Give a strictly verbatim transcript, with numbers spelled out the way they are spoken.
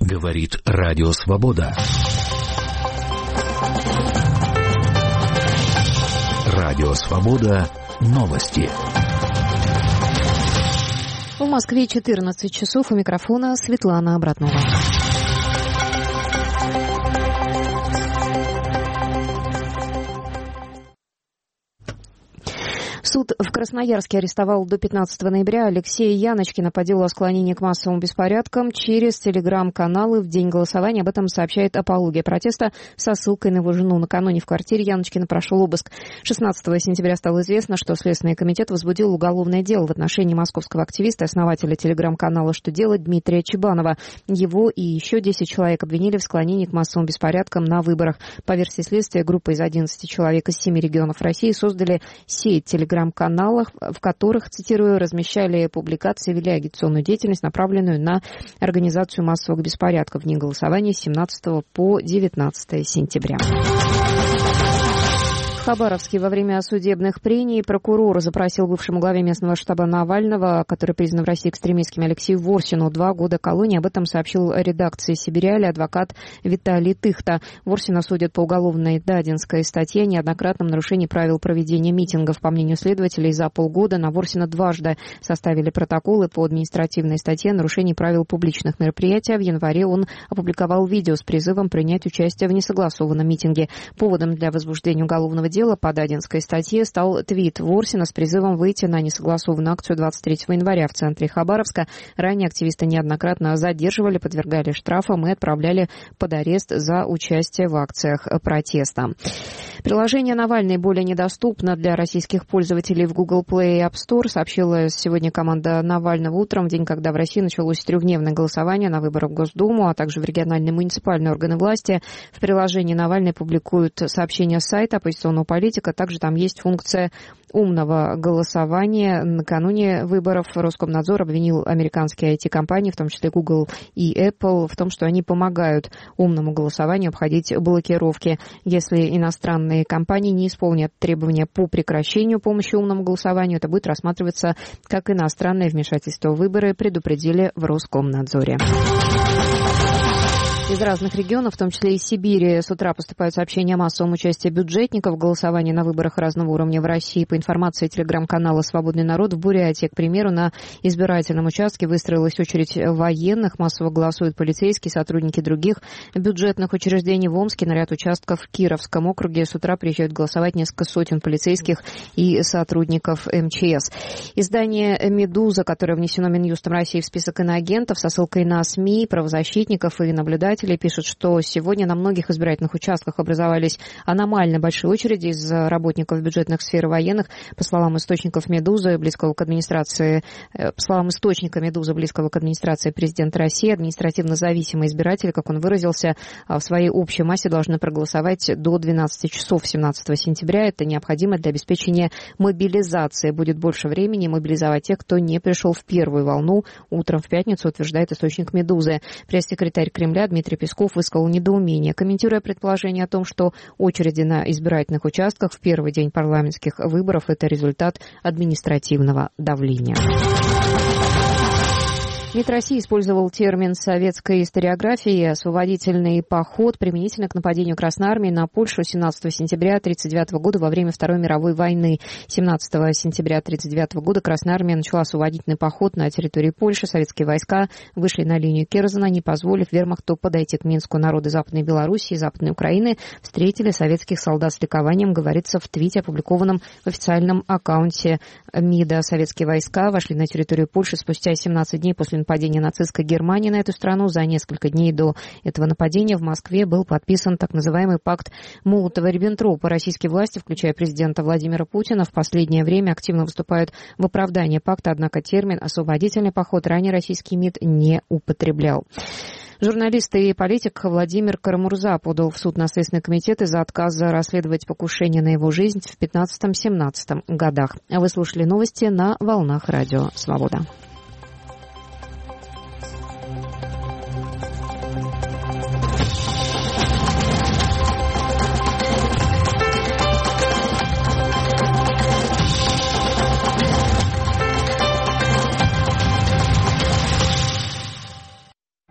Говорит Радио Свобода. Радио Свобода. Новости. В Москве четырнадцать часов. У микрофона Светлана Обратнова. Суд в Красноярске арестовал до пятнадцатого ноября Алексея Яночкина по делу о склонении к массовым беспорядкам через телеграм-каналы в день голосования. Об этом сообщает апология протеста со ссылкой на его жену. Накануне в квартире Яночкина прошел обыск. шестнадцатого сентября стало известно, что Следственный комитет возбудил уголовное дело в отношении московского активиста, основателя телеграм-канала «Что делать» Дмитрия Чебанова. Его и еще десять человек обвинили в склонении к массовым беспорядкам на выборах. По версии следствия, группа из одиннадцати человек из семи регионов России создали сеть телеграм каналах, в которых, цитирую, размещали публикации, вели агитационную деятельность, направленную на организацию массовых беспорядков в дни голосования с семнадцатого по девятнадцатое сентября. В Хабаровске во время судебных прений прокурор запросил бывшему главе местного штаба Навального, который признан в России экстремистским, Алексею Ворсину, два года колонии. Об этом сообщил редакции «Сибиряли» адвокат Виталий Тыхта. Ворсина судят по уголовной Дадинской статье о неоднократном нарушении правил проведения митингов. По мнению следователей, за полгода на Ворсина дважды составили протоколы по административной статье о нарушении правил публичных мероприятий. В январе он опубликовал видео с призывом принять участие в несогласованном митинге. Поводом для возбуждения уголовного дела по Дадинской статье стал твит Ворсина с призывом выйти на несогласованную акцию двадцать третьего января в центре Хабаровска. Ранее активиста неоднократно задерживали, подвергали штрафам и отправляли под арест за участие в акциях протеста. Приложение «Навальный» более недоступно для российских пользователей в Google Play и App Store, сообщила сегодня команда Навального утром, в день, когда в России началось трехдневное голосование на выборах в Госдуму, а также в региональные муниципальные органы власти. В приложении «Навальный» публикуют сообщения с сайта оппозиционного политика. Также там есть функция умного голосования. Накануне выборов Роскомнадзор обвинил американские ай ти-компании, в том числе Google и Apple, в том, что они помогают умному голосованию обходить блокировки. Если иностранные компании не исполнят требования по прекращению помощи умному голосованию, это будет рассматриваться как иностранное вмешательство в выборы, предупредили в Роскомнадзоре. Из разных регионов, в том числе из Сибири, с утра поступают сообщения о массовом участии бюджетников в голосовании на выборах разного уровня в России. По информации телеграм-канала «Свободный народ», в Бурятии, к примеру, на избирательном участке выстроилась очередь военных, массово голосуют полицейские, сотрудники других бюджетных учреждений. В Омске на ряд участков в Кировском округе с утра приезжают голосовать несколько сотен полицейских и сотрудников эм че эс. Издание «Медуза», которое внесено Минюстом России в список иноагентов, со ссылкой на СМИ, правозащитников и наблюдателей, пишут, что сегодня на многих избирательных участках образовались аномально большие очереди из работников бюджетных сфер и военных. По словам источников «Медузы», близкого к администрации, по словам источника «Медузы», близкого к администрации президента России, административно зависимые избиратели, как он выразился, в своей общей массе должны проголосовать до двенадцати часов семнадцатого сентября. Это необходимо для обеспечения мобилизации. Будет больше времени мобилизовать тех, кто не пришел в первую волну утром в пятницу, утверждает источник «Медузы». Пресс-секретарь Кремля Дмитрий Песков высказал недоумение, комментируя предположение о том, что очереди на избирательных участках в первый день парламентских выборов – это результат административного давления. МИД России использовал термин советской историографии «освободительный поход» применительно к нападению Красной Армии на Польшу семнадцатого сентября тысяча девятьсот тридцать девятого года во время Второй мировой войны. семнадцатого сентября тысяча девятьсот тридцать девятого года Красная Армия начала освободительный поход на территории Польши. Советские войска вышли на линию Керзена, не позволив вермахту подойти к Минску. Народы Западной Белоруссии и Западной Украины встретили советских солдат с ликованием, говорится в твите, опубликованном в официальном аккаунте МИДа. Советские войска вошли на территорию Польши спустя семнадцать дней после нападения нацистской Германии на эту страну. За несколько дней до этого нападения в Москве был подписан так называемый пакт Молотова-Риббентропа. Российские власти, включая президента Владимира Путина, в последнее время активно выступают в оправдании пакта, однако термин «освободительный поход» ранее российский МИД не употреблял. Журналист и политик Владимир Карамурза подал в суд на Следственный комитет из-за отказа расследовать покушение на его жизнь в пятнадцатом-семнадцатом годах. Вы слушали новости на волнах Радио Свобода.